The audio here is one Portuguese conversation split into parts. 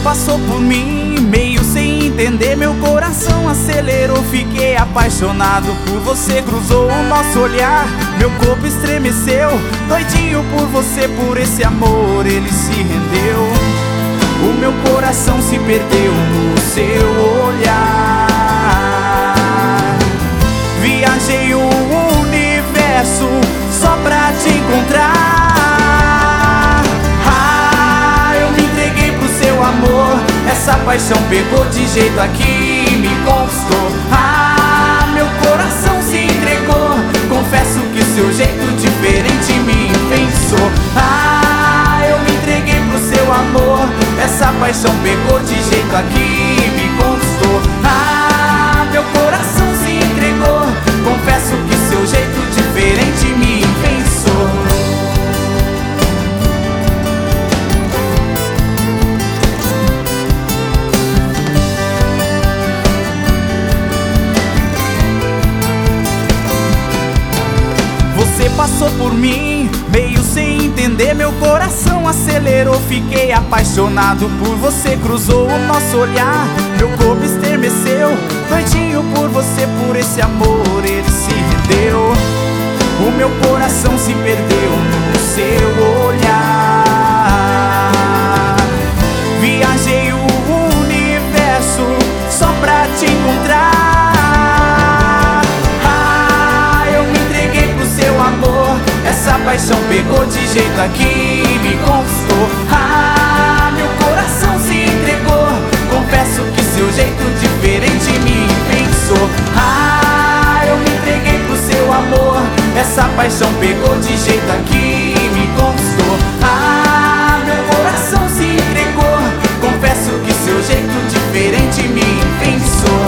passou por mim, meio sem entender, meu coração acelerou. Fiquei apaixonado por você, cruzou o nosso olhar, meu corpo estremeceu. Doidinho por você, por esse amor, ele se rendeu. O meu coração se perdeu no seu olhar. Viajei o universo só pra te encontrar. Eu me entreguei pro seu amor, essa paixão pegou de jeito aqui, me conquistou. Meu coração se entregou, confesso que seu jeito diferente me enfeitiçou. Eu me entreguei pro seu amor, essa paixão pegou de jeito aqui, me conquistou. Meu coração se entregou, confesso que seu jeito diferente me enfeitiçou. Você passou por mim, meio sem entender, meu coração acelerou. Fiquei apaixonado por você, cruzou o nosso olhar, meu corpo estremeceu. Doidinho por você, por esse amor, ele se rendeu. O meu coração se perdeu no seu olhar. Viajei o universo só pra te encontrar. Eu me entreguei pro seu amor, essa paixão pegou de jeito aqui, me conquistou. Meu coração se entregou, confesso que seu jeito diferente me enfeitiçou. Eu me entreguei pro seu amor, essa paixão pegou de jeito aqui, me conquistou. Meu coração se entregou, confesso que seu jeito diferente me enfeitiçou.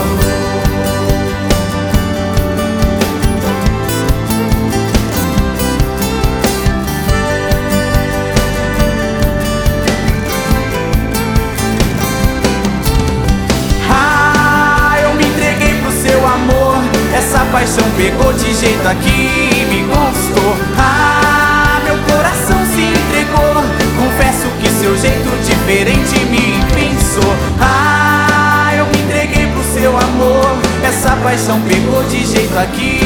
Essa paixão pegou de jeito aqui, me conquistou. Meu coração se entregou, confesso que seu jeito diferente me enfeitiçou. Eu me entreguei pro seu amor, essa paixão pegou de jeito aqui,